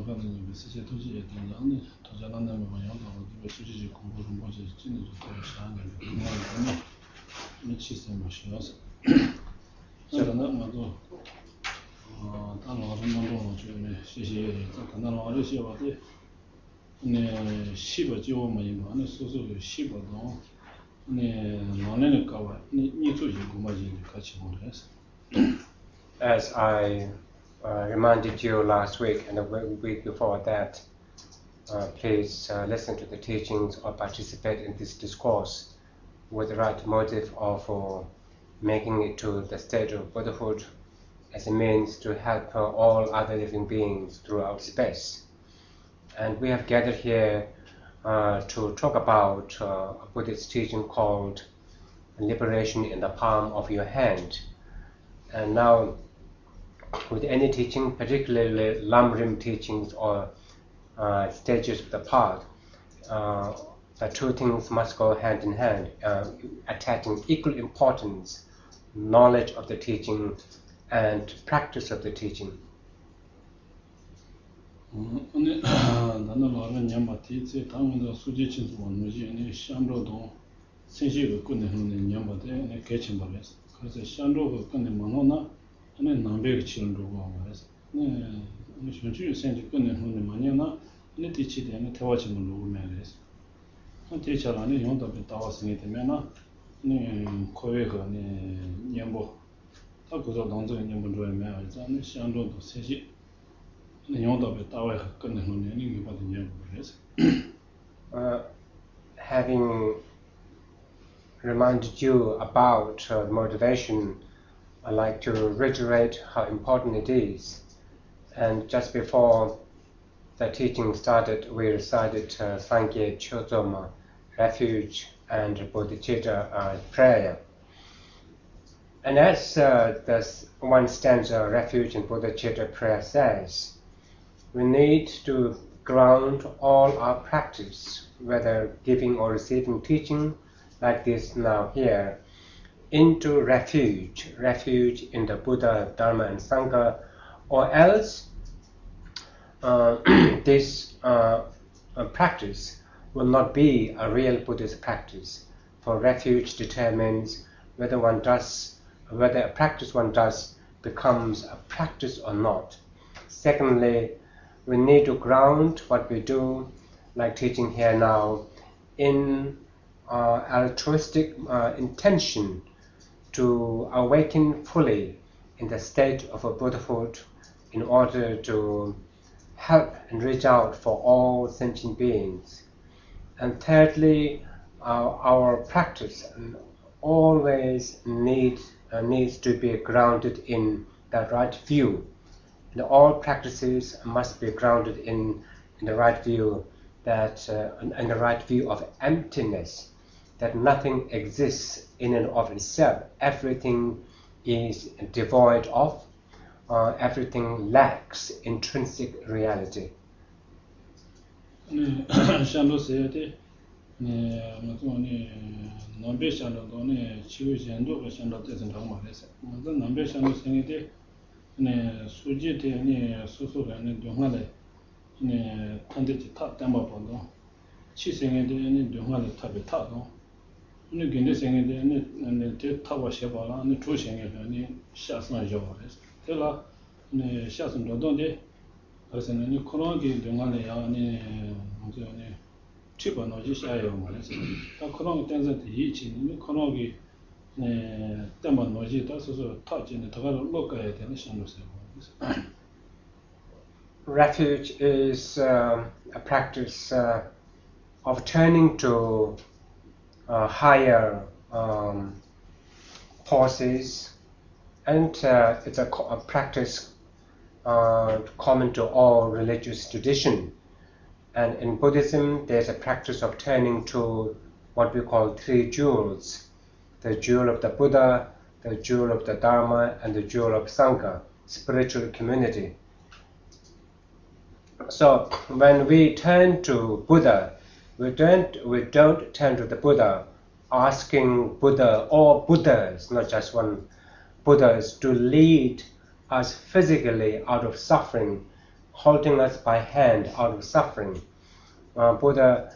가는 세계 도시에 대한 도전하는 뭐 영상으로 수지지 공부 좀 보지 진짜 좀 시간을 그냥 미치세 마셔서 저는 나도 단어 정도 좀 시시에 간단한 어려시 와도 네 15조 뭐 이거는 소소도 15도 네 나는 가와 니 조지 고마지 같이 모르겠어. As I reminded you last week and the week before that, please listen to the teachings or participate in this discourse with the right motive of making it to the state of Buddhahood as a means to help all other living beings throughout space. And we have gathered here to talk about a Buddhist teaching called Liberation in the Palm of Your Hand. And now, with any teaching, particularly Lamrim teachings or stages of the path, the two things must go hand in hand, attaching equal importance, knowledge of the teaching and practice of the teaching. 나는 말은 냠바티지 당면도 수지 친구 원무지 샴로도 신시가 끝내는 냠바데 개침 말했어. 그래서 샴로가 끝내 만호나 네 남배가 치는 거고 말했어. 네 현주 생지 끝내는 만이나 네 뒤치되는 대화침을 놓고 말했어. 한 대처라는 용도 따왔으니 되면은 네 코웨가 네 냠보 다 그저 당장 냠보 줘야면 저는 샴로도 세지 having reminded you about motivation, I'd like to reiterate how important it is. And just before the teaching started, we recited Sangye Chodoma, Refuge and Bodhicitta prayer. And as this one stanza, Refuge and Bodhicitta prayer says, we need to ground all our practice, whether giving or receiving teaching, like this now here, into refuge in the Buddha, Dharma and Sangha, or else this practice will not be a real Buddhist practice. For refuge determines whether a practice one does becomes a practice or not. Secondly, we need to ground what we do, like teaching here now, in altruistic intention to awaken fully in the state of a Buddhahood in order to help and reach out for all sentient beings. And thirdly, our practice always needs to be grounded in the right view. And all practices must be grounded in the right view, that in the right view of emptiness, that nothing exists in and of itself. Everything is devoid of, everything lacks intrinsic reality. 네 수지대니 수수라는 동안에 네 탄대지 탑 담아본도 치생에는 동안에 탑에 타도 네 근데 생에는 네 탑과 셔봐라 네 조생에는 샤스나죠 그래서 제가 네 샤스노던데 그래서 네 코로나기 동안에 야네 뭐네 치번어지 샤요 말해서 다 코로나 때문에 이치는 코로나기 네 때만 노지 다서서 타지는 더가로 먹어야 되는 신호세요. Refuge is a practice of turning to higher forces, and it's a practice common to all religious tradition. And in Buddhism, there's a practice of turning to what we call three jewels: the jewel of the Buddha, the jewel of the Dharma, and the jewel of Sangha, spiritual community. So when we turn to Buddha, we don't turn to the Buddha asking Buddha or Buddhas, not just one Buddhas, to lead us physically out of suffering holding us by hand out of suffering. Buddha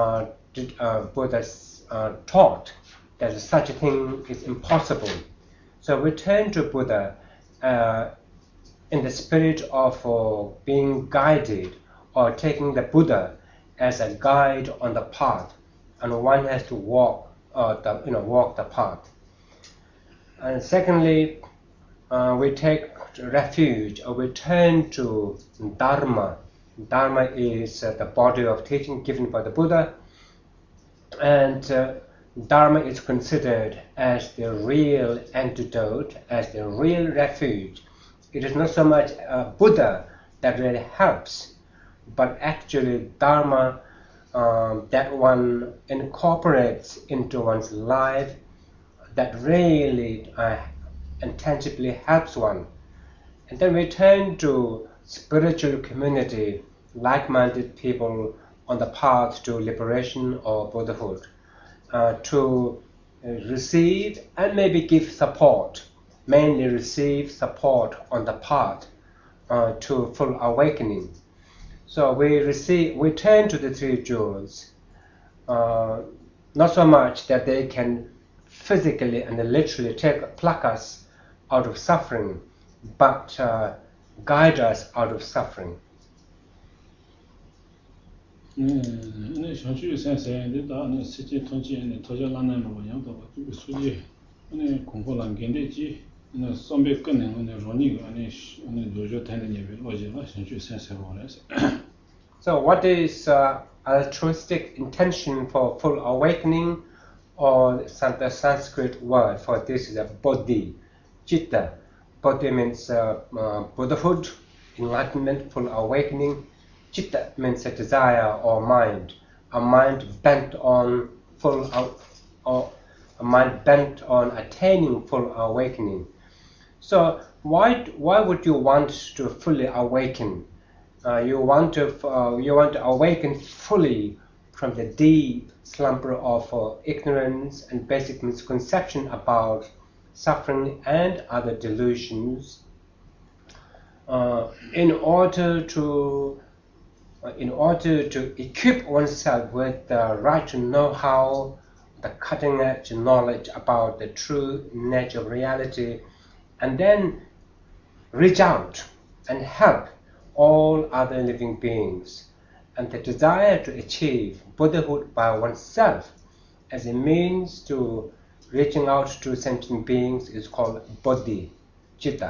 taught that such a thing is impossible. So we turn to Buddha in the spirit of being guided, or taking the Buddha as a guide on the path, and one has to walk the path. And secondly, we take refuge, or we turn to Dharma. Dharma is the body of teaching given by the Buddha, and Dharma is considered as the real antidote, as the real refuge. It is not so much Buddha that really helps, but actually Dharma that one incorporates into one's life, that really and tangibly helps one. And then we turn to spiritual community, like-minded people on the path to liberation or Buddhahood, to receive and maybe give support, mainly receive support on the path to full awakening. So we turn to the three jewels, not so much that they can physically and literally pluck us out of suffering, but guide us out of suffering. So what is altruistic intention for full awakening, or the Sanskrit word for this is a bodhi, citta. Bodhi means Buddhahood, enlightenment, full awakening. Citta means a desire or mind, a mind bent on attaining full awakening. So why would you want to fully awaken? You want to awaken fully from the deep slumber of ignorance and basic misconception about suffering and other delusions. In order to equip oneself with the right know-how, the cutting-edge knowledge about the true nature of reality, and then reach out and help all other living beings. And the desire to achieve Buddhahood by oneself as a means to reaching out to sentient beings is called bodhi, citta.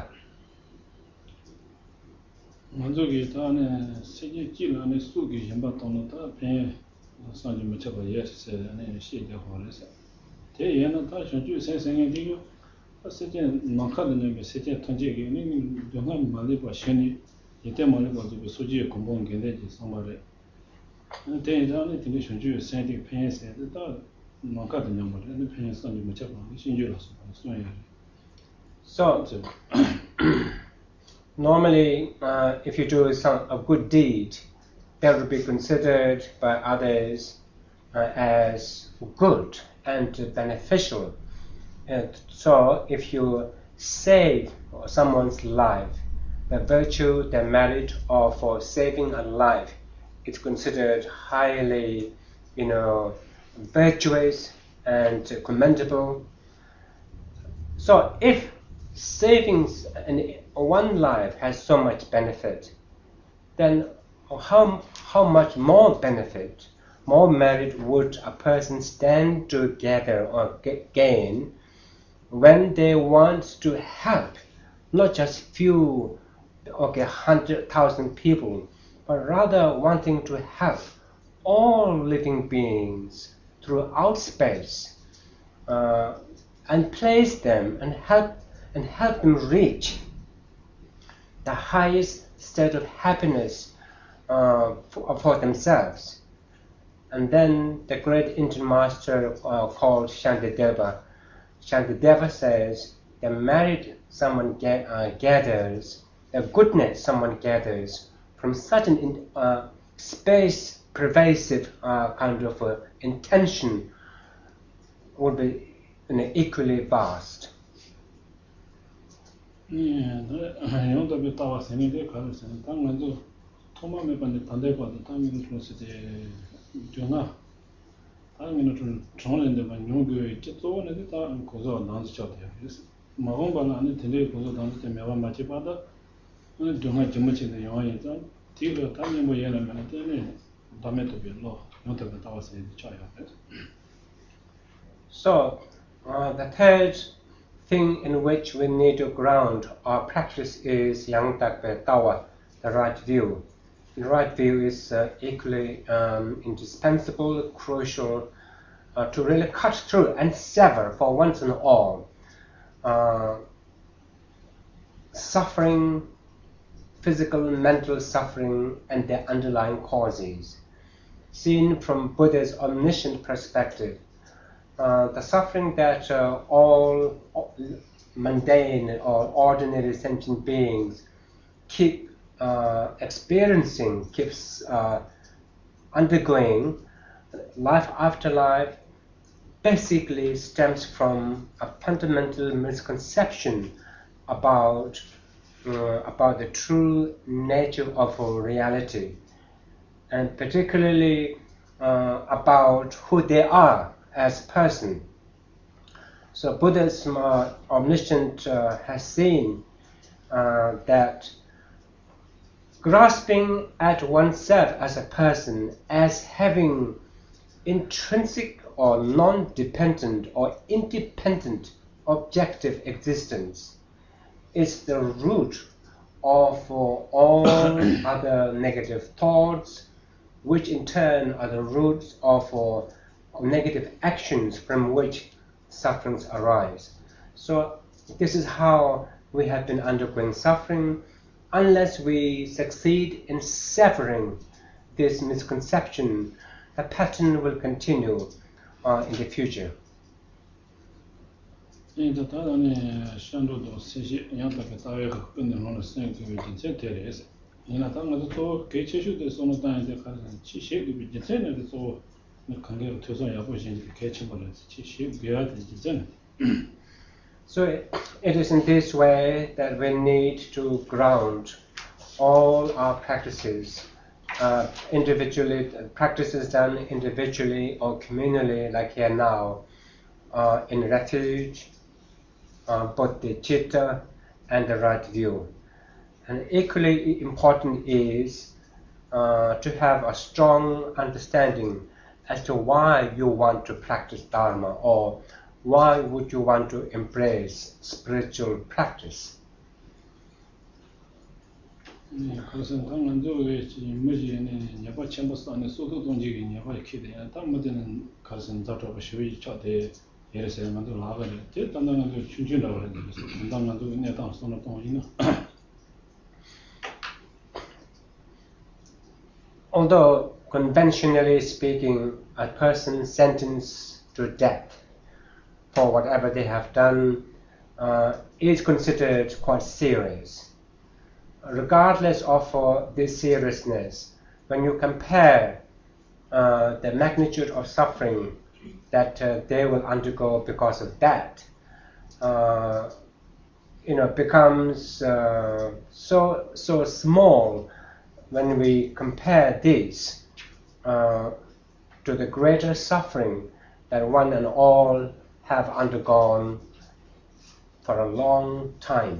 So normally, if you do a good deed, that would be considered by others as good and beneficial. And so if you save someone's life, the virtue, the merit of saving a life, it's considered highly, virtuous and commendable. So if saving one life has so much benefit, then how much more benefit, more merit would a person stand to gather or gain when they want to help not just few, 100,000 people, but rather wanting to help all living beings throughout space, and place them and help them reach the highest state of happiness for themselves. And then the great Indian master called Shantideva says, the merit someone gathers, the goodness someone gathers from such an space pervasive kind of intention would be equally vast. 토마 매번에 반대거든. 다음에는 좀 이제 정아 다음에는 좀 정원인데만 용교에 찌도는 다 고소 나눠서 쳐야 그래서 마음만 안에 되게 고소 나눠서 매번 맞지 받아 오늘 정말 점치는 영화에서 뒤로 다음에 뭐 얘기하면 되네. 다음에 또 별로 못하고 나와서 쳐야 돼. So, the third thing in which we need to ground our practice is yang takpe tawa, the right view. The right view is equally indispensable, crucial to really cut through and sever for once and all suffering, physical and mental suffering and their underlying causes. Seen from Buddha's omniscient perspective, the suffering that all mundane or ordinary sentient beings keep experiencing, keeps undergoing, life after life, basically stems from a fundamental misconception about the true nature of reality, and particularly about who they are as a person. So Buddhism omniscient has seen that grasping at oneself as a person as having intrinsic or non-dependent or independent objective existence is the root of all other negative thoughts, which in turn are the roots of negative actions from which sufferings arise. So this is how we have been undergoing suffering. Unless we succeed in severing this misconception, the pattern will continue in the future. So it is in this way that we need to ground all our practices, individually, practices done individually or communally, like here now, in refuge, bodhicitta, and the right view. And equally important is to have a strong understanding as to why you want to practice Dharma, or why would you want to embrace spiritual practice. Although conventionally speaking, a person sentenced to death for whatever they have done is considered quite serious. Regardless of this seriousness, when you compare the magnitude of suffering that they will undergo because of that, becomes so small when we compare this to the greater suffering that one and all have undergone for a long time.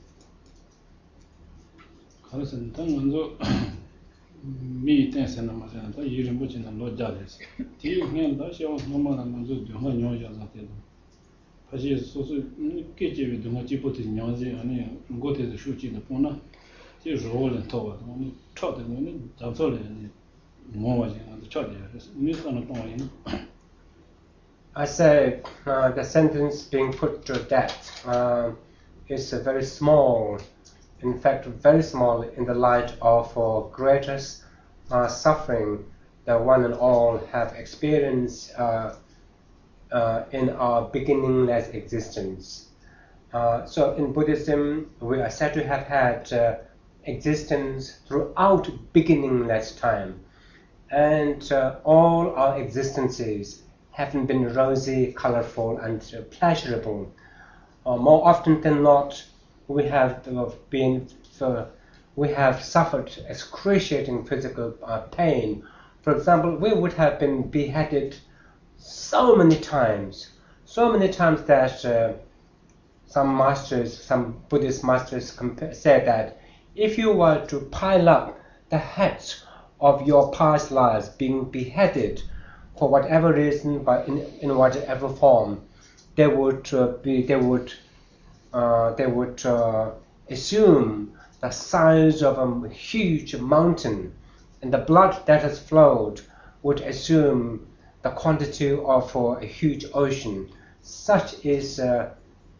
I say the sentence being put to death is very small, in fact very small in the light of greatest suffering that one and all have experienced in our beginningless existence. So in Buddhism, we are said to have had existence throughout beginningless time, and all our existences haven't been rosy, colorful, and pleasurable. More often than not, we have been we have suffered excruciating physical pain. For example, we would have been beheaded so many times that some Buddhist masters said that if you were to pile up the heads of your past lives being beheaded for whatever reason, but in whatever form, they would assume the size of a huge mountain, and the blood that has flowed would assume the quantity of a huge ocean. Such is, the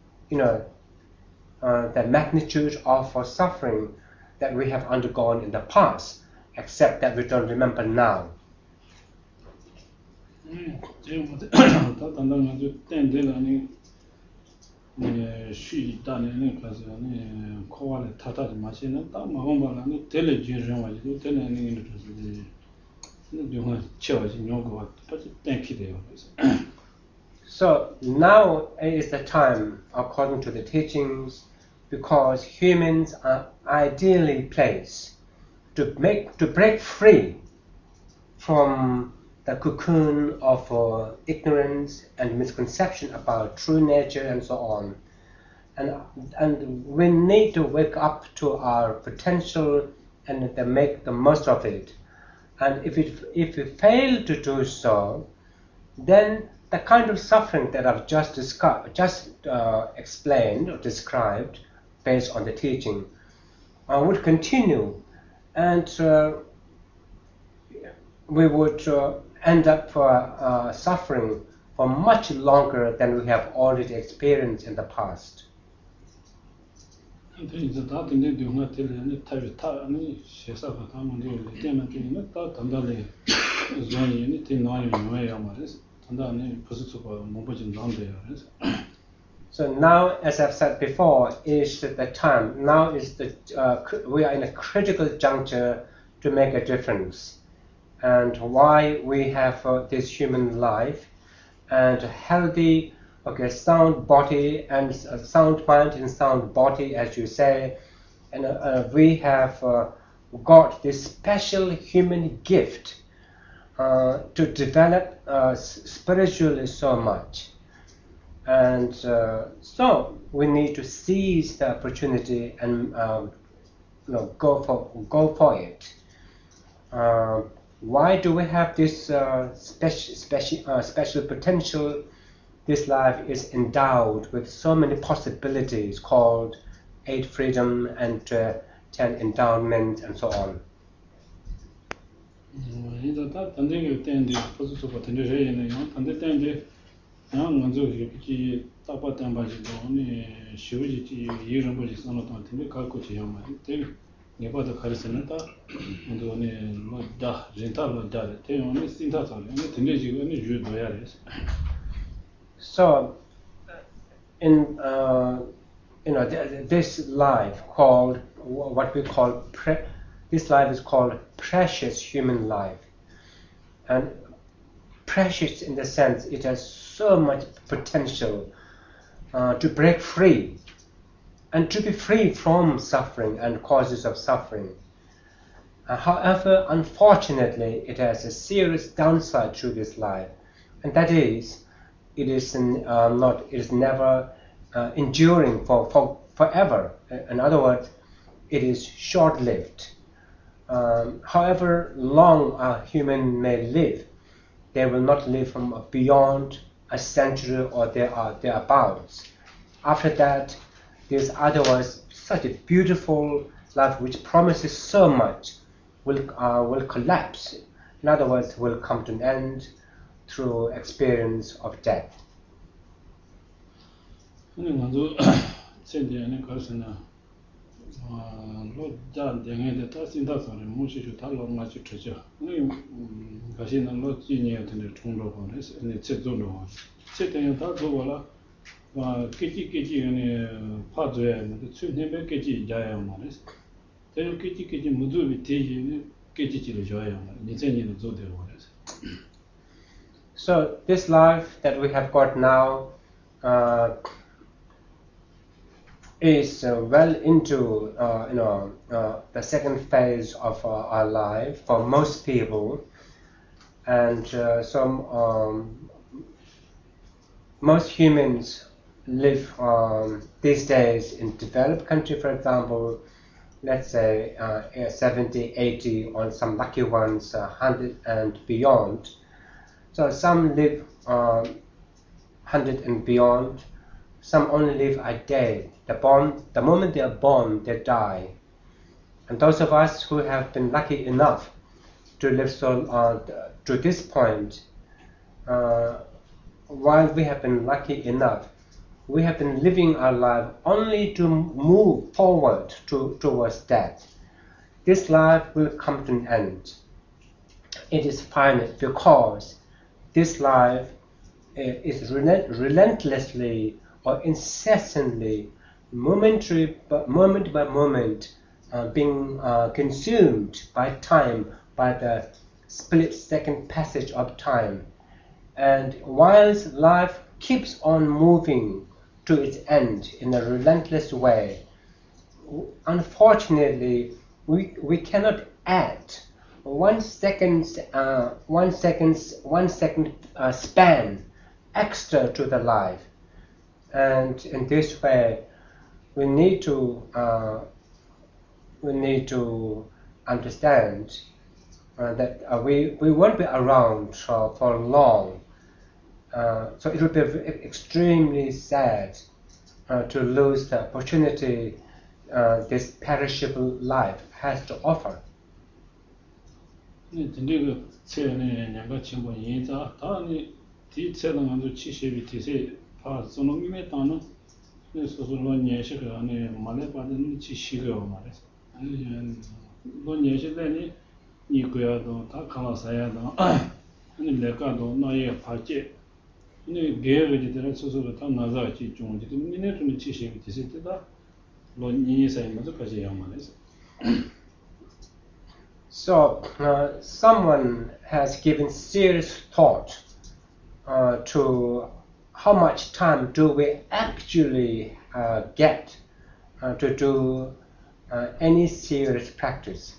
magnitude of suffering that we have undergone in the past, except that we don't remember now. So now is the time, according to the teachings, because humans are ideally placed to break free from the cocoon of ignorance and misconception about true nature and so on. And we need to wake up to our potential and make the most of it. And if we fail to do so, then the kind of suffering that I've just explained or described based on the teaching would continue, and we would end up suffering for much longer than we have already experienced in the past. So now, as I've said before, is the time. Now is we are in a critical juncture to make a difference. And why we have this human life and a healthy, sound body and sound mind and sound body, as you say, and we have got this special human gift to develop spiritually so much. And so we need to seize the opportunity and go for it. Why do we have this special potential? This life is endowed with so many possibilities called 8 freedom and 10 endowment and so on. So, in this life called what we call this life is called precious human life, and precious in the sense it has so much potential to break free and to be free from suffering and causes of suffering. However, unfortunately, it has a serious downside to this life, and that is it is never enduring for forever. In other words, it is short-lived. However long a human may live, they will not live from beyond a century or thereabouts. After that, there's otherwise such a beautiful life which promises so much will collapse. In other words, will come to an end through experience of death. So this life that we have got now is well into the second phase of our life for most people, and most humans live these days in developed country, for example, let's say 70, 80, or some lucky ones 100 and beyond. So some live 100 and beyond. Some only live a day. The moment they are born, they die. And those of us who have been lucky enough to live to this point, while we have been lucky enough, we have been living our life only to move forward towards death. This life will come to an end. It is finite because this life is relentlessly or incessantly, moment by moment, being consumed by time, by the split-second passage of time. And whilst life keeps on moving to its end in a relentless way, unfortunately, we cannot add 1 second span extra to the life. And in this way, we need to understand that we won't be around for long. So it would be extremely sad to lose the opportunity this perishable life has to offer. So someone has given serious thought to how much time do we actually get to do any serious practice,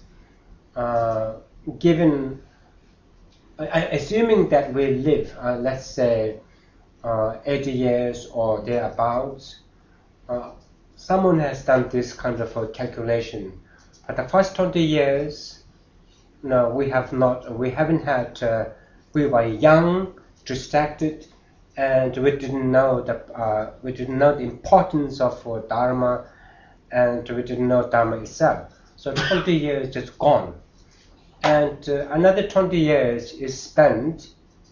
given assuming that we live let's say 80 years or thereabouts. Someone has done this kind of a calculation. For the first 20 years, no, we haven't had. We were young, distracted, and we didn't know the importance of Dharma, and we didn't know Dharma itself. So 20 years just gone, and another 20 years is spent.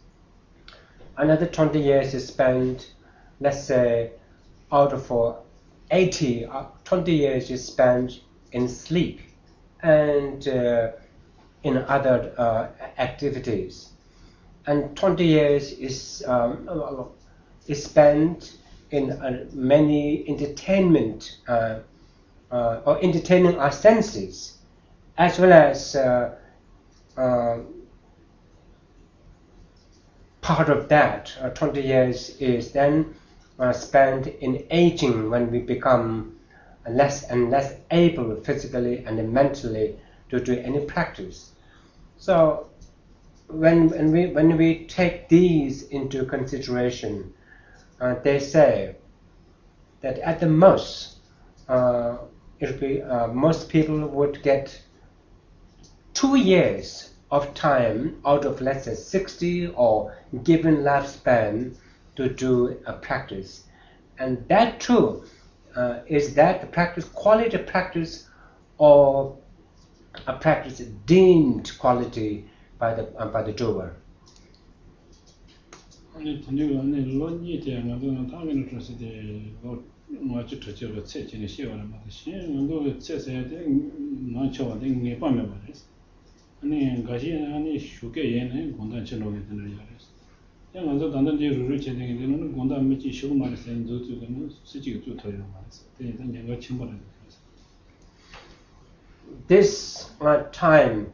Let's say, out of 80, 20 years is spent in sleep and in other activities, and 20 years is spent in many entertainment or entertaining our senses, as well as part of that 20 years is then spent in aging, when we become less and less able physically and mentally to do any practice. So when we take these into consideration, they say that at the most most people would get 2 years of time out of, let's say, 60 or given lifespan to do a practice. And that too, is that the practice quality practice or a practice deemed quality by the doer? This time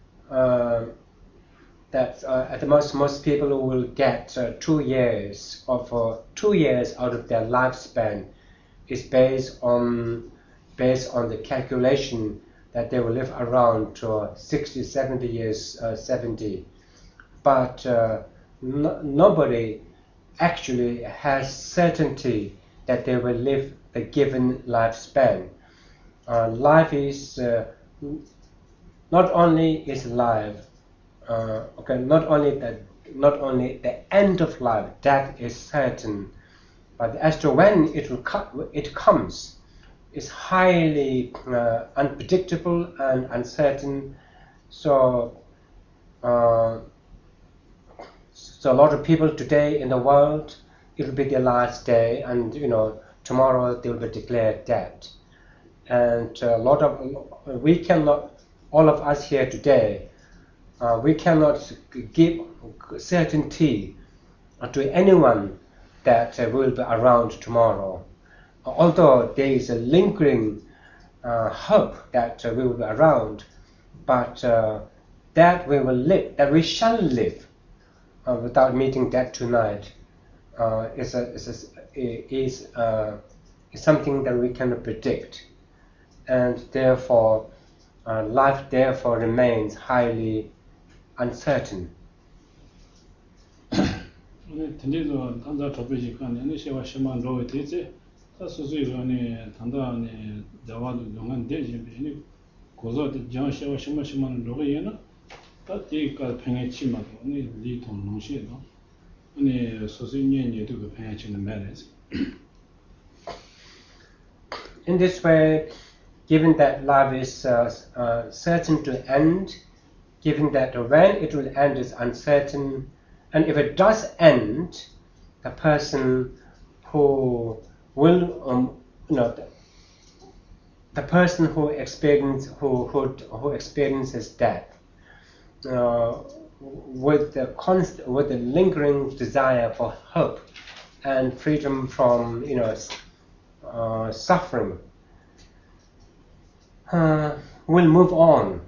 that at the most people will get 2 years out of their lifespan is based on the calculation that they will live around to 60, 70 years, 70. But nobody actually has certainty that they will live the given lifespan. Life is not only is life, not only the end of life, death is certain, but as to when it comes, is highly unpredictable and uncertain. So a lot of people today in the world, it will be their last day, and tomorrow they will be declared dead. And we cannot, all of us here today, we cannot give certainty to anyone that will be around tomorrow. Although there is a lingering hope that we will be around, but that we shall live without meeting death tonight is something that we cannot predict, and therefore life therefore remains highly uncertain. In this way, given that life is certain to end, given that when it will end is uncertain, and if it does end, the person who will, the person who experiences death with the lingering desire for hope and freedom from suffering, will move on,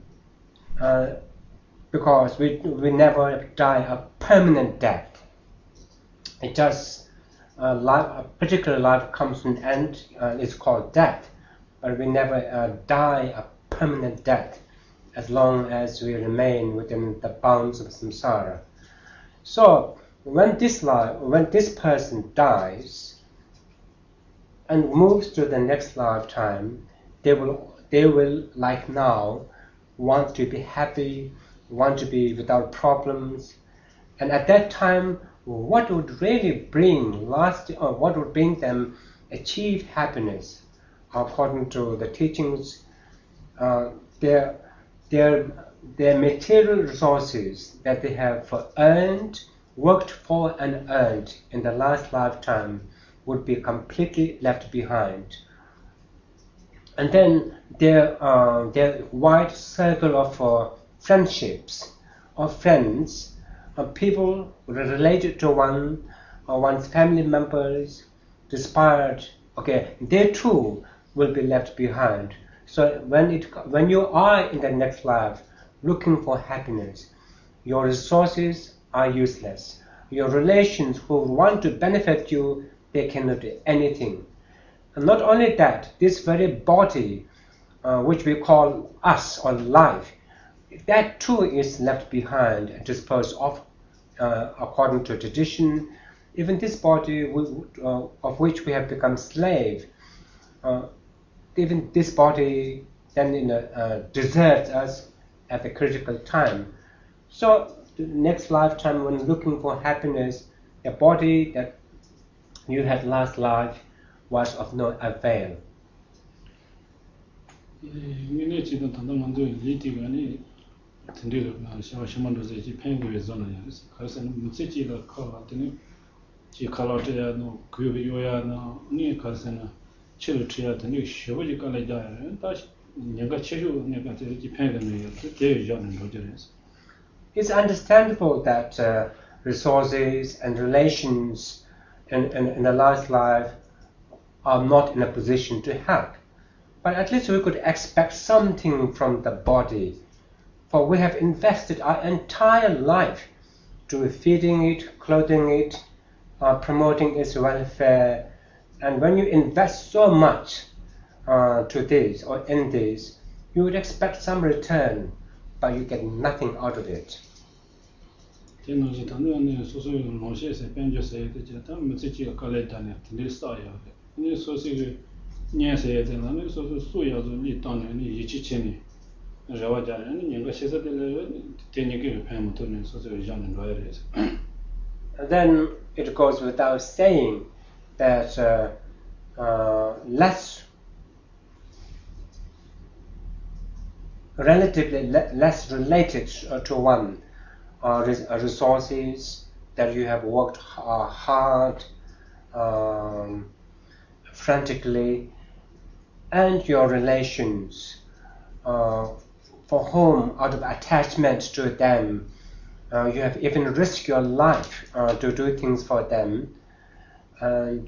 because we never die a permanent death. It just a particular life comes to an end, it's called death, but we never die a permanent death as long as we remain within the bounds of samsara. So when this person dies and moves to the next lifetime, they will, like now, want to be happy, want to be without problems. And at that time, what would really bring what would bring them achieve happiness, according to the teachings, their material resources that they have worked for and earned in the last lifetime would be completely left behind. And then their wide circle of friendships, of friends, of people related to one's family members, they too will be left behind. So when you are in the next life looking for happiness, your resources are useless. Your relations who want to benefit you, they cannot do anything. And not only that, this very body, which we call us or life, that too is left behind and disposed of according to tradition. Even this body of which we have become slave, even this body then deserts us at a critical time. So the next lifetime, when looking for happiness, the body that you had last life was of no avail. It's understandable that resources and relations in the last life are not in a position to help. But at least we could expect something from the body, for we have invested our entire life to feeding it, clothing it, promoting its welfare, And when you invest so much to this or in this, you would expect some return, but you get nothing out of it. Then it goes without saying that relatively less related to one resources that you have worked hard, frantically, and your relations for whom, out of attachment to them, you have even risked your life to do things for them. And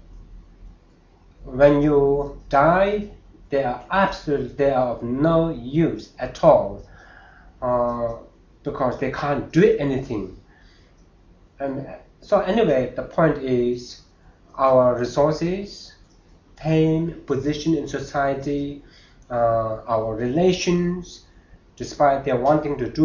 when you die, they are of no use at all, because they can't do anything. And so anyway, the point is our resources, fame, position in society, our relations, despite their wanting to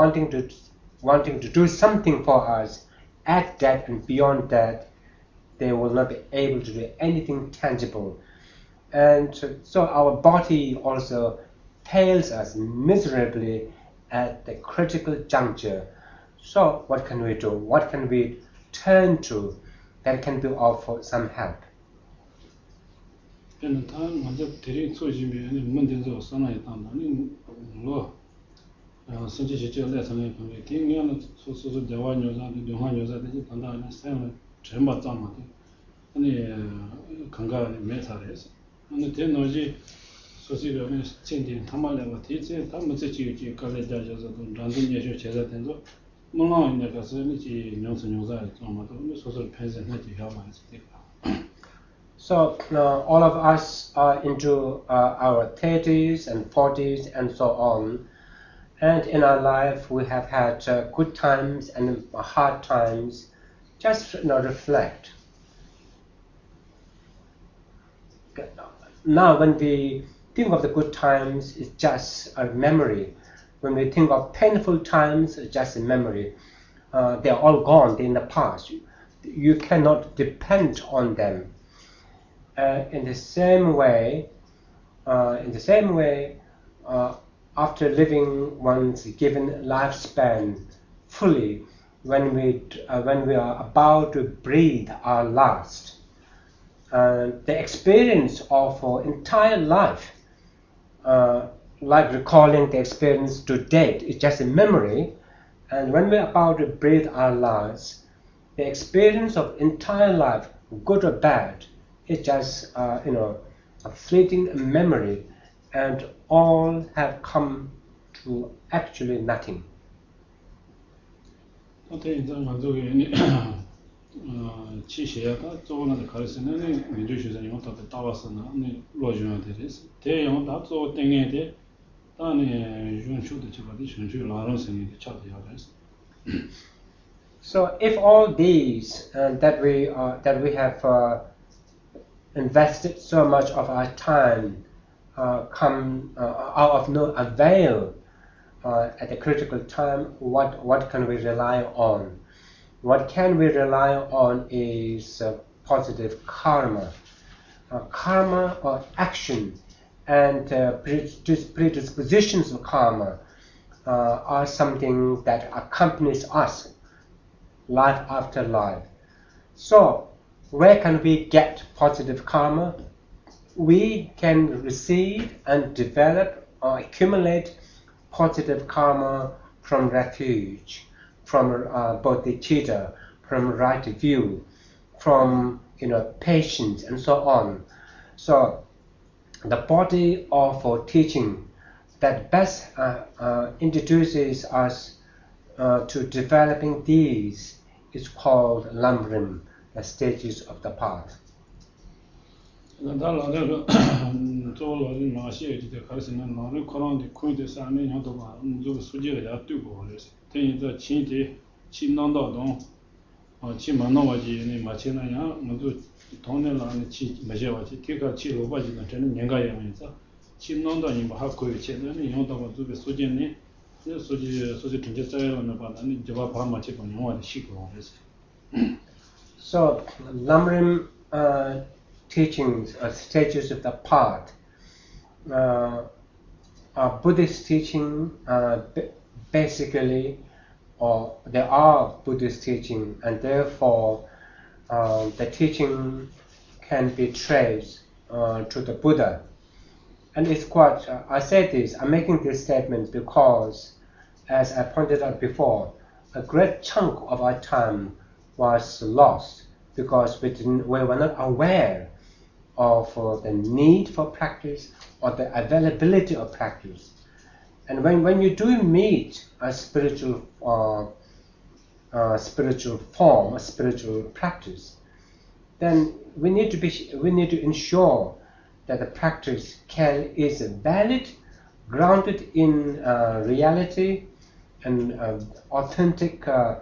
do something for us, at that and beyond that, they will not be able to do anything tangible. And so our body also fails us miserably at the critical juncture. So what can we do? What can we turn to that can be of some help? So all of us are into our 30s and 40s and so on, and in our life we have had good times and hard times. Just reflect. Now when we think of the good times, it's just a memory. When we think of painful times, it's just a memory. They're all gone, they're in the past. You cannot depend on them. In the same way, after living one's given lifespan fully, when we are about to breathe our last, the experience of our entire life, like recalling the experience to date, is just a memory. And when we're about to breathe our last, the experience of entire life, good or bad, is just a fleeting memory, and all have come to actually nothing. So if all these that we have invested so much of our time come out of no avail at a critical time, what can we rely on? What can we rely on is positive karma. Karma or action and predispositions of karma are something that accompanies us life after life. So where can we get positive karma? We can receive and develop or accumulate positive karma from refuge, from bodhicitta, from right view, from patience, and so on. So the body of our teaching that best introduces us to developing these is called Lamrim, the stages of the path. chi manowaji ni machina ya mudu tonne la ni chi majewaji tika chi lobaji na tene nyenga ya menza chi nonda ni ba ko ye che ni yonda ba zu be soje ni soje tinje tsayo na ba ni jaba pa ma che ba nywa de shi ko res. So Lamrim teachings or stages of the path are Buddhist teaching basically, or they are Buddhist teaching, and therefore the teaching can be traced to the Buddha. And it's quite, I say this, I'm making this statement because, as I pointed out before, a great chunk of our time was lost because we were not aware of the need for practice or the availability of practice. And when you do meet a spiritual form, a spiritual practice, then we need to ensure that the practice is valid, grounded in reality and authentic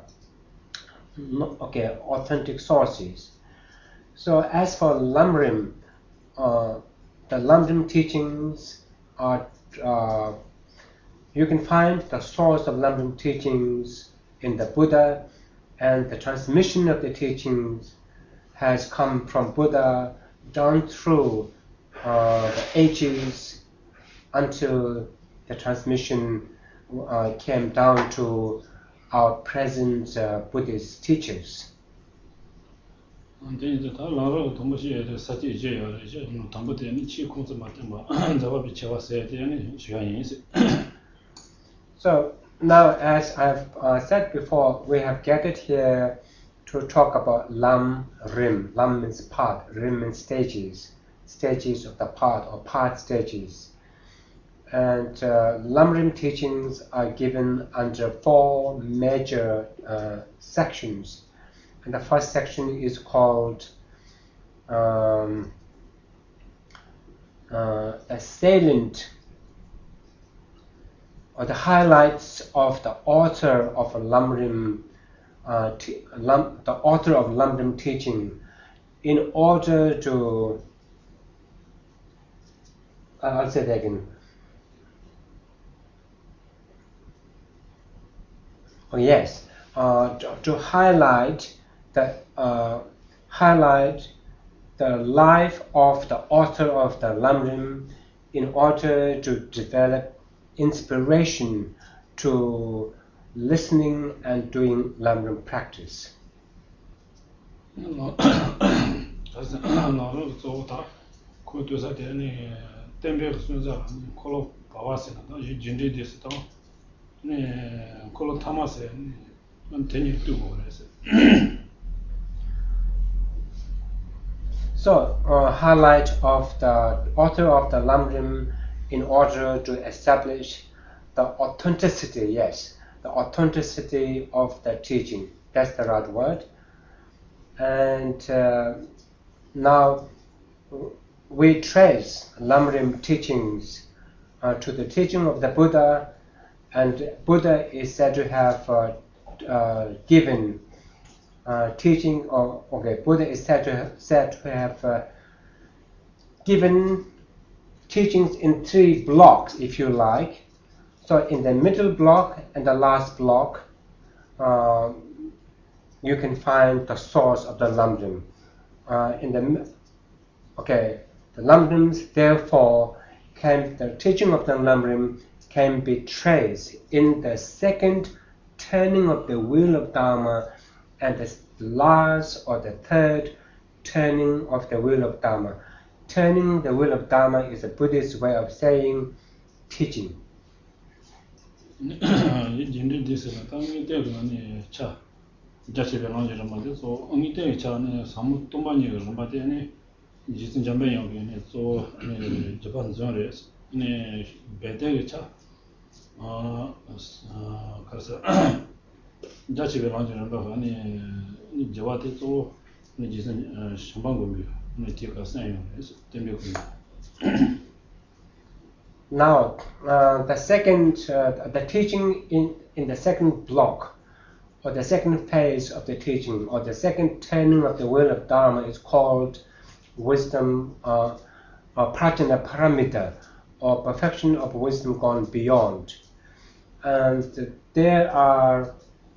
sources. So as for Lamrim, the Lamrim teachings are you can find the source of Lamrim teachings in the Buddha, and the transmission of the teachings has come from Buddha down through the ages until the transmission came down to our present Buddhist teachers. So now, as I've said before, we have gathered here to talk about Lam Rim. Lam means path, Rim means stages of the path or path stages. And Lam Rim teachings are given under 4 major sections. And the first section is called a salient, or the highlights of the author of Lamrim, the author of Lamrim teaching, in order to, I'll say that again. Oh yes, to highlight the life of the author of the Lamrim, in order to develop inspiration to listening and doing Lamrim practice. So, highlight of the author of the Lamrim in order to establish the authenticity, yes, the authenticity of the teaching. That's the right word. And now we trace Lamrim teachings to the teaching of the Buddha, and Buddha is said to have given teaching, Buddha is said to have given teachings in 3 blocks, if you like. So in the middle block and the last block, you can find the source of the Lamrim. The Lamrims, therefore, the teaching of the Lamrim can be traced in the second turning of the wheel of Dharma and the last or the third turning of the wheel of Dharma. Turning the wheel of Dharma is a Buddhist way of saying teaching. Now, the teaching in the second block or the second phase of the teaching, or the second turning of the wheel of Dharma is called wisdom, or prajna paramita, or perfection of wisdom gone beyond. And there are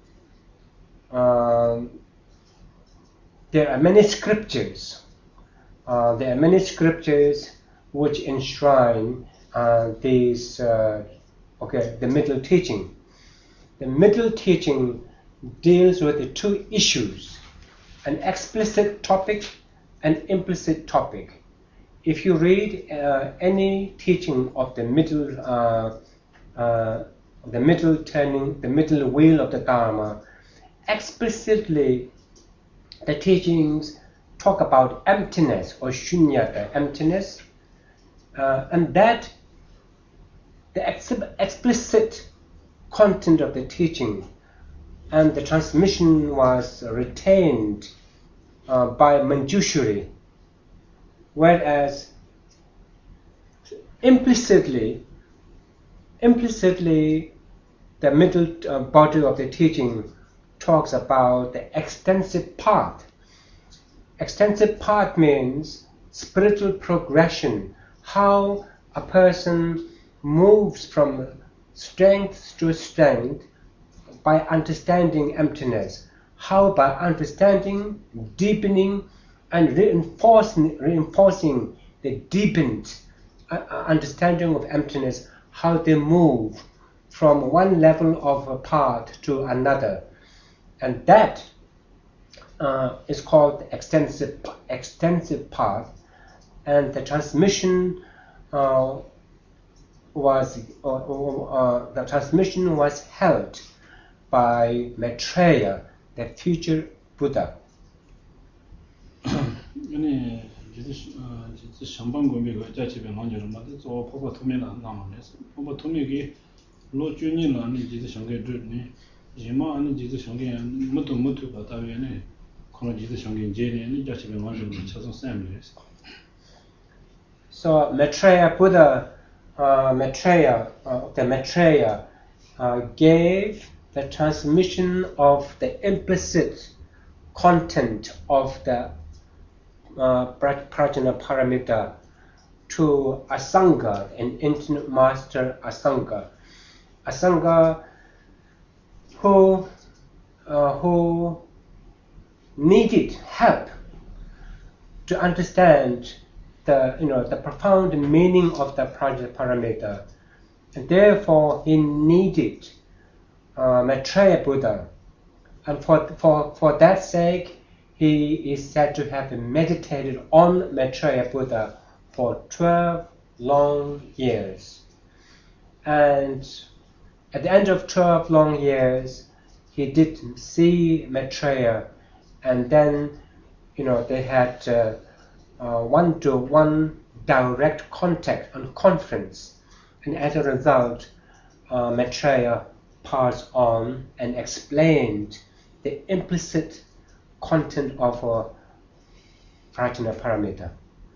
many scriptures. There are many scriptures which enshrine the middle teaching. The middle teaching deals with the two issues: an explicit topic and implicit topic. If you read any teaching of the middle turning, the middle wheel of the Dharma, explicitly the teachings talk about emptiness or shunyata, emptiness, and that the explicit content of the teaching and the transmission was retained by Manjushri, whereas implicitly the middle body of the teaching talks about the extensive path. Extensive path means spiritual progression, how a person moves from strength to strength by understanding emptiness, how by understanding, deepening, and reinforcing the deepened understanding of emptiness, how they move from one level of a path to another. And that is called the extensive path, and the transmission was held by Maitreya, the future Buddha. So Maitreya Buddha, the Maitreya gave the transmission of the implicit content of the Prajna Paramita to Asanga, an intimate master Asanga. Asanga who needed help to understand the profound meaning of the Prajna Paramita, and therefore he needed Maitreya Buddha, and for that sake he is said to have meditated on Maitreya Buddha for 12 long years. And at the end of 12 long years, he did see Maitreya, and then they had one-to-one direct contact and conference, and as a result, Maitreya passed on and explained the implicit content of Prajna Paramita.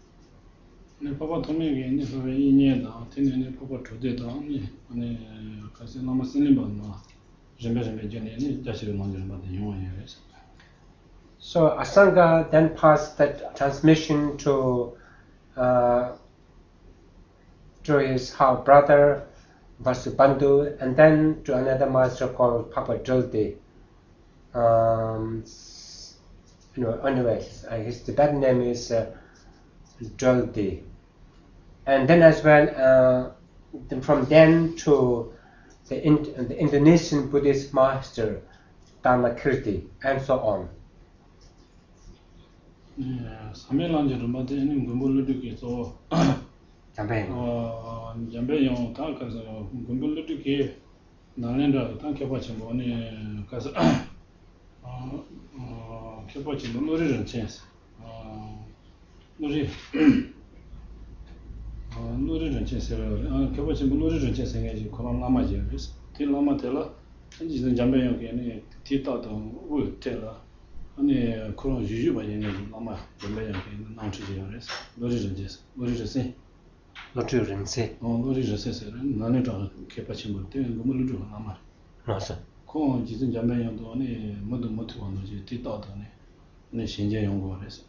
So Asanga then passed that transmission to his half brother Vasubandhu, and then to another master called Papa Jaldi. Anyways, his Tibetan name is Jaldi. And then as well, from then to the Indonesian Buddhist master Dharmakirti, and so on. 콩 지진 잠매용도 네 모두 원도지 뒤따도네 네 신제 연구를 해서.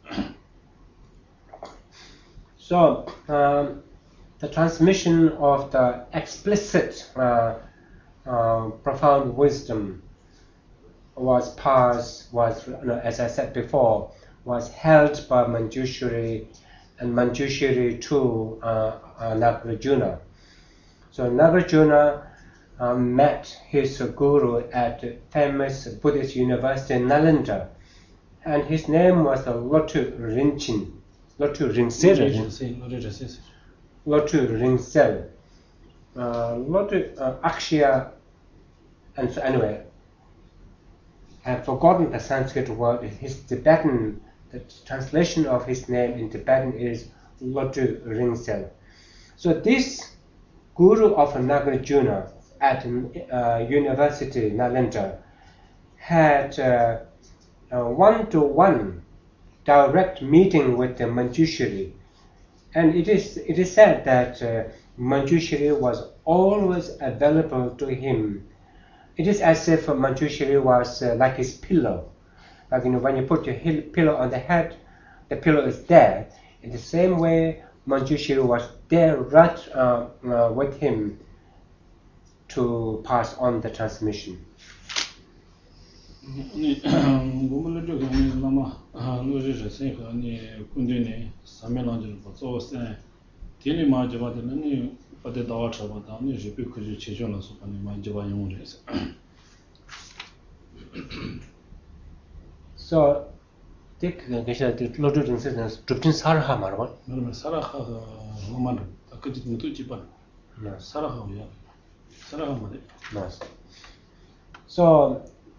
So the transmission of the explicit profound wisdom was as I said before, was held by Manjushri and Manjushri to Nagarjuna. So Nagarjuna met his guru at the famous Buddhist university in Nalanda, and his name was Lotu Rinchen. Lotu Rinzel. Lotu Rinzel. Lotu Akshya, and so anyway, I've forgotten the Sanskrit word. His Tibetan, the translation of his name in Tibetan is Lotu Rinzel. So this guru of Nagarjuna at University Nalanda had a one-to-one direct meeting with the Manjushri, and it is said that Manjushri was always available to him. It is as if Manjushri was like his pillow. Like, when you put your pillow on the head, the pillow is there. In the same way, Manjushri was there right with him to pass on the transmission. So, so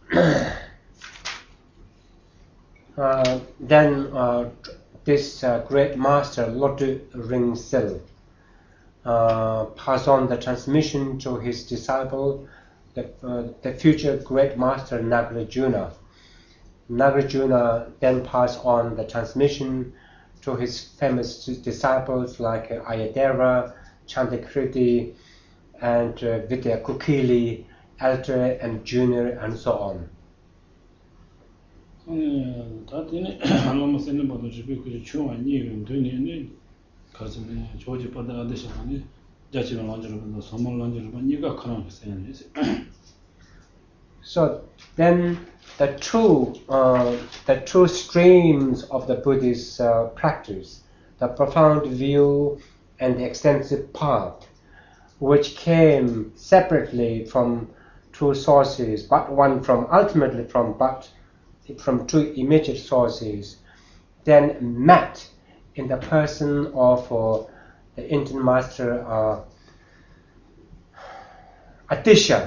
then this great master Lotu Rinzel passed on the transmission to his disciple, the future great master Nagarjuna. Nagarjuna then passed on the transmission to his famous disciples like Ayadeva, Chandakriti, and Vidya Kukili, elder and junior, and so on. So then the true streams of the Buddhist practice, the profound view and the extensive path, which came separately from two sources, but ultimately from two immediate sources, then met in the person of the Indian master Atisha.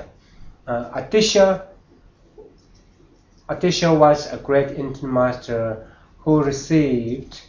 Atisha was a great Indian master who received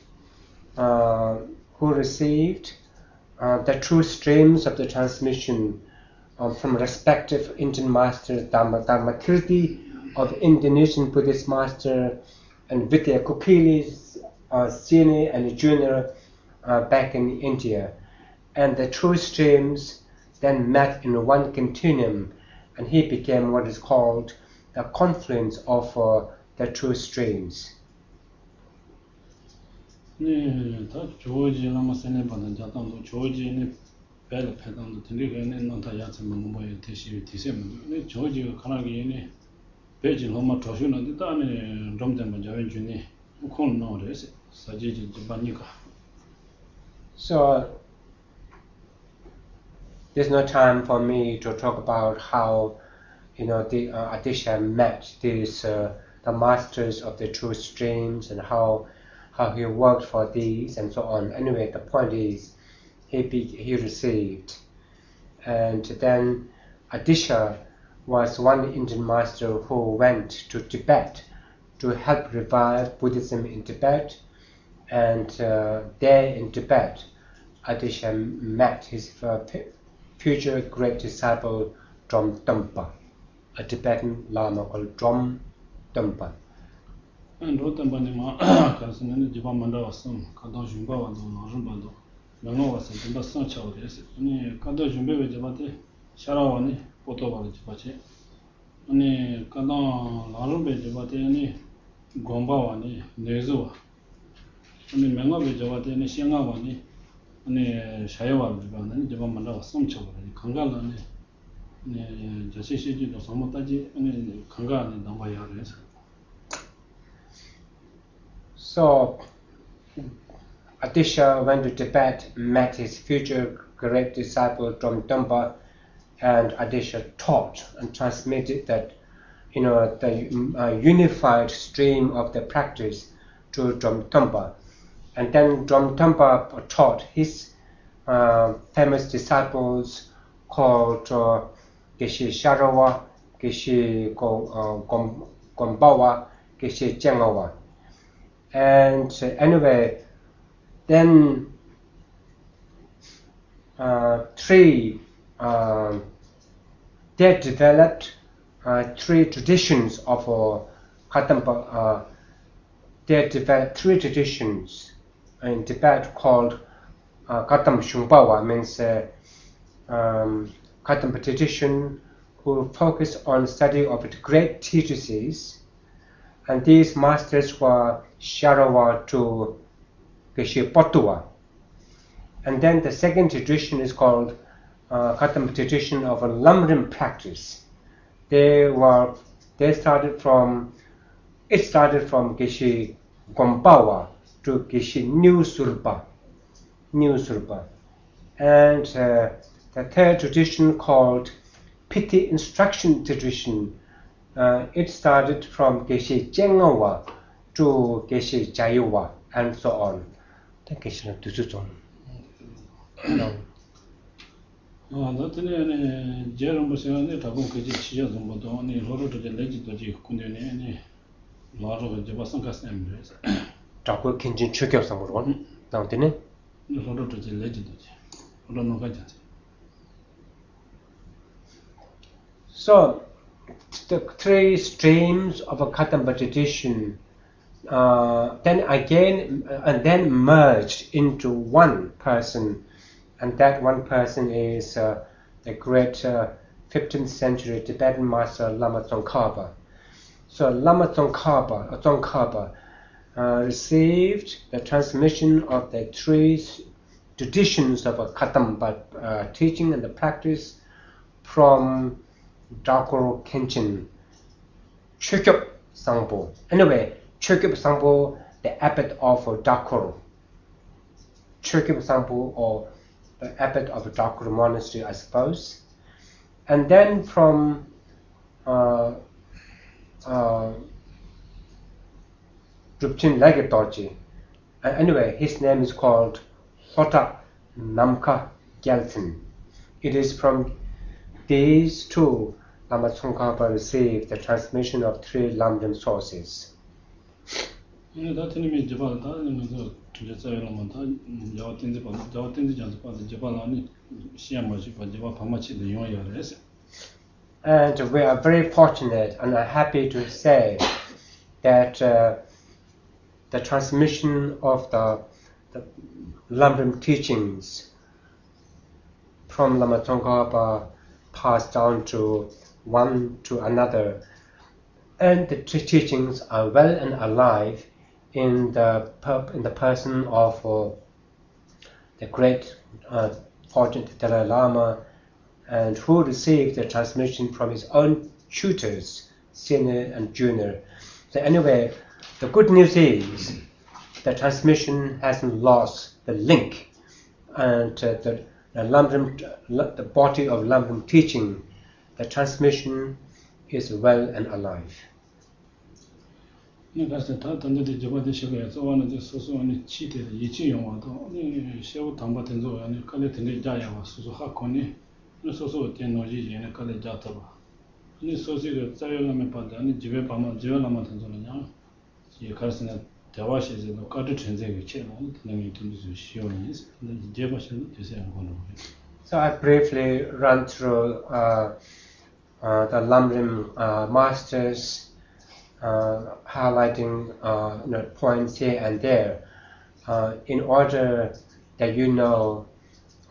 the true streams of the transmission from respective Indian masters, Dharmakirti of Indonesian Buddhist master, and Vidya Kukili's senior and junior back in India. And the true streams then met in one continuum, and he became what is called the confluence of the true streams. So there's no time for me to talk about how the Atisha met these the masters of the true streams, and how he worked for these and so on. Anyway, the point is he received, and then Atisha was one Indian master who went to Tibet to help revive Buddhism in Tibet, and there in Tibet Atisha met his future great disciple Drom Dumpa, a Tibetan Lama called Drom Dumpa. And Rotampa Kasan Jiba Manda was some Kado Jumba and Lano was in the Sun Chow, yes, Kado Jumbe Jabate, Sharawani, Potova Jibache, 아니 가나 라로베 저바데니 곰바와니 네즈와 아니 맹가베 저바데니 시앙아와니 아니 샤야와 비바는 저바 만나와 섬쳐버니 강가라니 네 저시시지도 섬었다지 아니 강가는 넘어야 그래서 So Atisha went to Tibet, met his future great disciple Dromtumpa, and Atisha taught and transmitted that, the unified stream of the practice to Dromtumpa. And then Dromtumpa taught his famous disciples called Geshe Sharawa, Geshe Gombawa, Geshe Jengawa. And anyway, then they developed three traditions of Kadampa. They developed three traditions in Tibet called Kadam Shungbawa, means Kadampa tradition, who focus on study of the great treatises, and these masters were Sharawa to Geshe Potua. And then the second tradition is called Kadampa tradition of a Lamrim practice. It started from Geshe Gombawa to Geshe New Surpa. And the third tradition called Piti instruction tradition. It started from Geshe Jengawa to Geshe Jayawa, and so on. Thank you. 나한테는 제롬 보시는데 다고 그지 치셔서 뭐도 아니 로로도 레지도 지 군대네 아니 로로가 제 봤은 가스는 자꾸 긴진 추격상으로 나한테는 로로도 레지도 지 로로는 가지. So the three streams of a Kadampa tradition then merged into one person, and that one person is the great 15th century Tibetan master Lama Tsongkhapa. So Lama Tsongkhapa received the transmission of the three traditions of a Kadampa teaching and the practice from Dakoro Khenchen Chökyop Sangpo. Anyway, Chökyop Sangpo, the abbot of Dakoro. Chökyop Sangpo, or the abbot of Dakoro monastery, I suppose. And then from Drupchen Lagip Dorji. Anyway, his name is called Hota Namkha Gyaltsen. It is from these two Lama Tsongkhapa received the transmission of three Lamrim sources. And we are very fortunate and are happy to say that the transmission of the Lamrim teachings from Lama Tsongkhapa passed down to one to another, and the teachings are well and alive in the person of the great fortunate Dalai Lama, and who received the transmission from his own tutors, senior and junior. So anyway, the good news is the transmission hasn't lost the link, and the body of Lamrim teaching, the transmission is well and alive. So I briefly run through the Lamrim masters, highlighting points here and there, in order that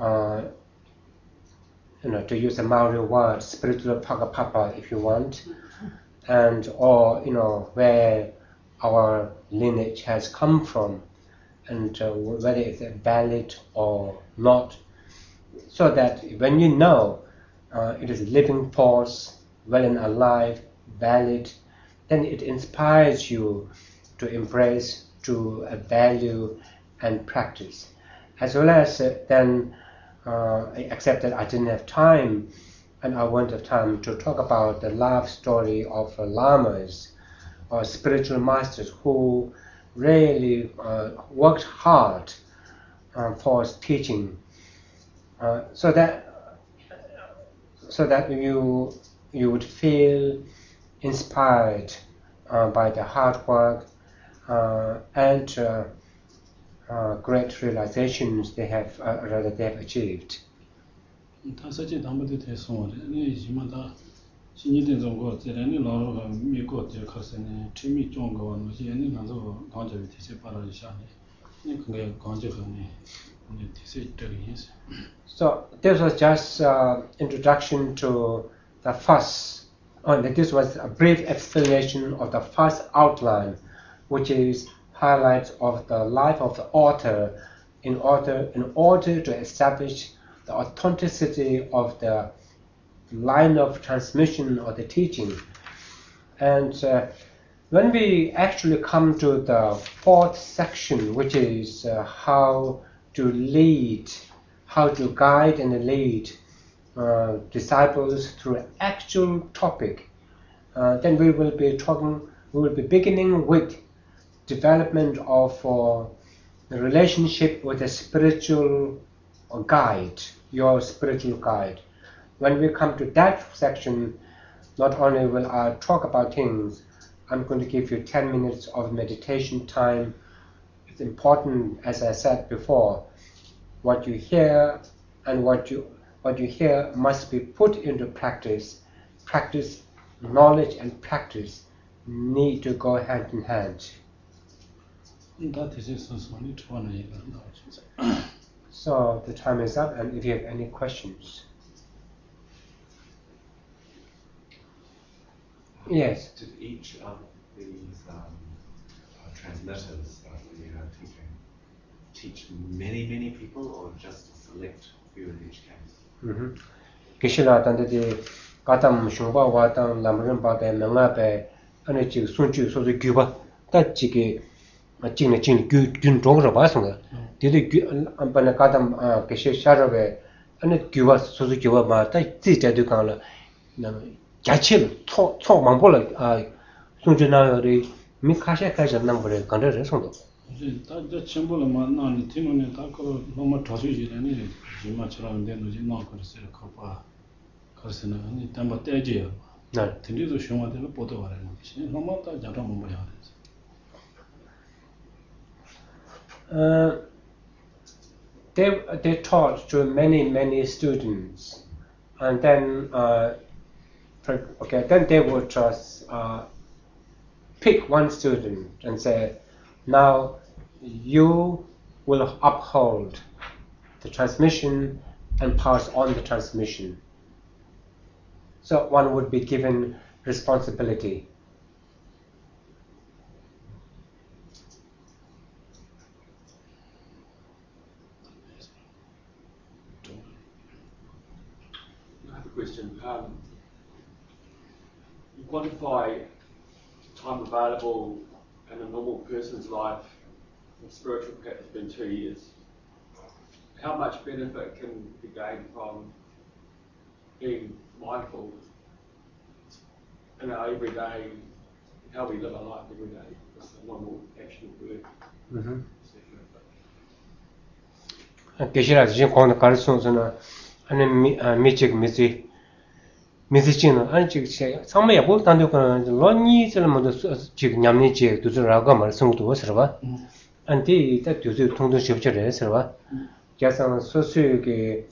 to use a Maori word, spiritual Pagapapa, if you want, and or where our lineage has come from, and whether it's valid or not, so that when you know it is a living force, well and alive, valid, then it inspires you to embrace, to value and practice. As well as then I accept that I didn't have time, and I won't have time to talk about the life story of lamas or spiritual masters who really worked hard for teaching, so that you would feel inspired by the hard work and great realizations they have achieved. So this was just introduction to the first, this was a brief explanation of the first outline, which is highlights of the life of the author in order to establish the authenticity of the line of transmission of the teaching. And when we actually come to the fourth section, which is how to lead, how to guide and lead disciples through actual topic, then we will be beginning with development of the relationship with a spiritual guide, your spiritual guide. When we come to that section, not only will I talk about things, I'm going to give you 10 minutes of meditation time. It's important, as I said before, what you hear and what you hear must be put into practice. Practice, knowledge and practice need to go hand in hand. So the time is up, and if you have any questions. Yes. Did each of these transmitters that we are teach many people, or just a select few in each case? Kishila tandati katam shungpa watam lamrimpa de mengape ane chik sunchu sozu gyuba ta chiki chingna gyun zhongzha basunga didi ampana katam kishi sharabe ane gyuba sozu gyuba ma ta zi jadu kaala gyachil tsok mangpola sunchu nayori mi kasha nambore kandra resungdo. 다 전부는 만나는 팀원에 다 그 너무 도시지라니 지마처럼 되는 지 나거든요. 거봐. 그래서는 아니 담바 떼지요. 네. 근데도 쉬워한테는 보도 와라는 거지. 너무 다 잡아 못 봐야 돼. They taught to many students, and then then they would just pick one student and say, now you will uphold the transmission and pass on the transmission. So one would be given responsibility. I have a question. You quantify time available in a normal person's life in spiritual practice been 2 years. How much benefit can be gained from being mindful in our everyday, how we live our life every day? It's a normal action of work. Kishira jin kong kar sung suna ane michik 미지치는 안직 상매야 볼 단도 그 런니 zel모도 지금 냠니 지 두저라고 말 성도 서봐 안티 딱 두저 통도 접저래 서봐加上 소수의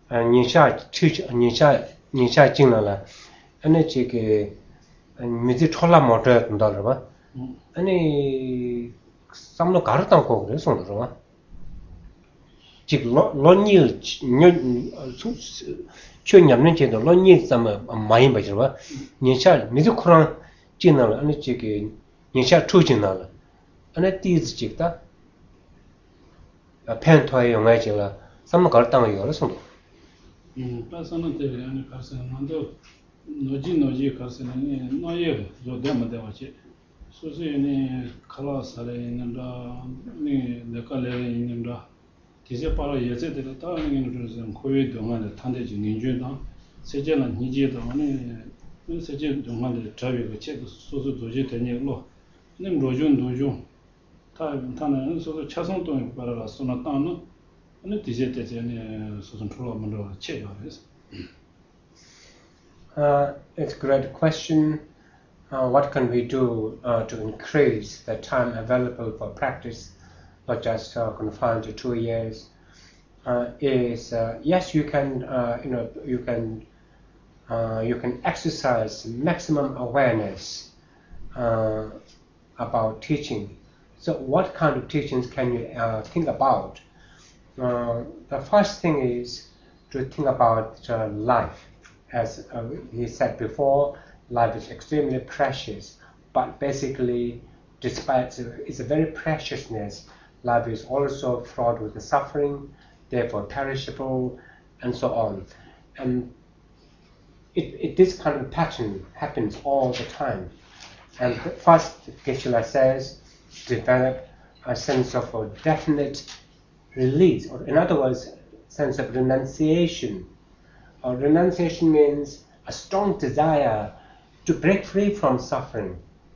니샤 징나라 안에 지게 미지 촐라 모터 된다라 봐 아니 삼로 가르당 거 그래 성도 봐 지금 런니 초 냠는 제도 런니 좀 많이 봐줘 봐. 니샤 미즈 쿠란 진나라 아니 지게 인샤 투진나라 아니 디즈 직다 펜토에 용해지라 삼 걸당을 열어서도 빠서는 되게 아니 가서는도 노지 가서는 노예 조대만 되와지 소소에 칼라살에 있는다 네 내가래 있는다 디제 바로 예제들 따르는 것은 고유 동안에 탄대지 인주다 세제는 니지도 아니 세제 동안에 자비가 체도 소소 도지 되냐로 님 로준 타는 소소 차성동에 바라라 소나 따는 아니 디제 때제네 소소 프로그램으로 체요해서 It's a great question. What can we do to increase the time available for practice, not just confined to 2 years? Yes, you can you can exercise maximum awareness about teaching. So, what kind of teachings can you think about? The first thing is to think about life. As he said before, life is extremely precious, but basically, despite its very preciousness, life is also fraught with the suffering, therefore perishable, and so on. And this kind of pattern happens all the time. And first, Geshe-la says, develop a sense of a definite release, or in other words, sense of renunciation. Renunciation means a strong desire to break free from suffering.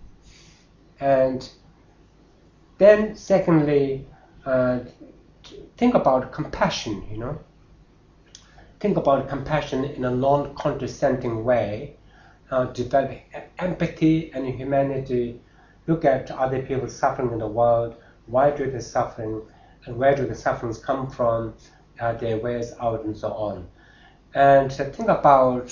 And then secondly, think about compassion, Think about compassion in a non-condescending way. Develop empathy and humanity. Look at other people suffering in the world. Why do they suffering? And where do the sufferings come from? Their ways out and so on. And think about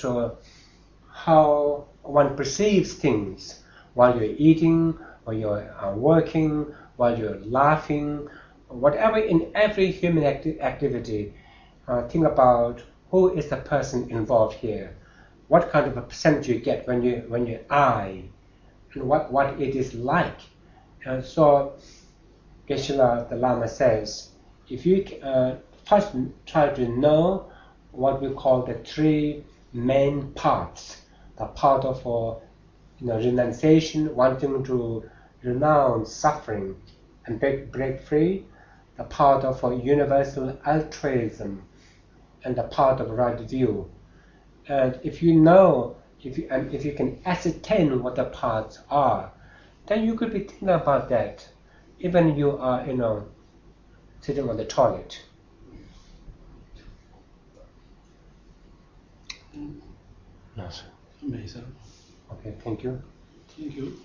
how one perceives things while you're eating, while you're working, while you're laughing, whatever in every human activity. Think about who is the person involved here. What kind of a percentage you get when you I, and what it is like. And so Geshe-la, the Lama says, if you first try to know what we call the 3 main parts, the part of renunciation, wanting to renounce suffering and break free, the part of universal altruism, and the part of right view. And if you know, if you can ascertain what the parts are, then you could be thinking about that, even you are, sitting on the toilet. Yes. Amazing. Okay, thank you. Thank you.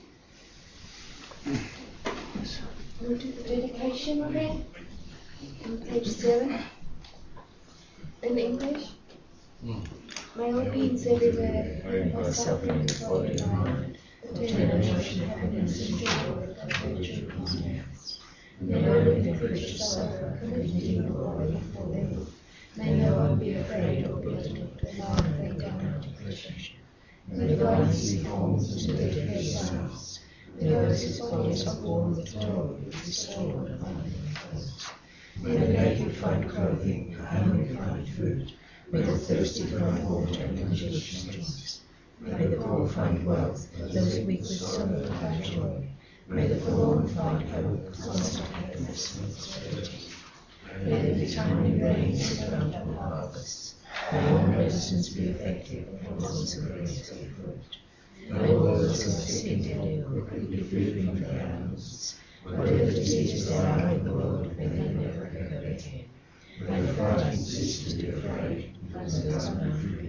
We'll do the dedication again on page 7 in English. May all beings everywhere are suffering with body and mind, attain emotion, happiness, and joy without virtue and experience. May no living creature suffer, committing or worry for them. May no one be afraid or belittled without they down to creation. May the gods see forms and dedicate themselves. May those whose bodies are born with toil be restored and finding repose. May the naked find clothing, the hungry find food. May the thirsty find water and delicious drinks. May the poor find wealth, those weak with soul find joy. May the forlorn find hope, constant happiness and prosperity. May there be timely rains and bountiful harvests. May all medicines be effective and laws of grace be fruit. May all those who are sick and ill quickly free from their ailments. Whatever diseases there are in the world, may they never occur again. May the frightened cease to be afraid, and those who are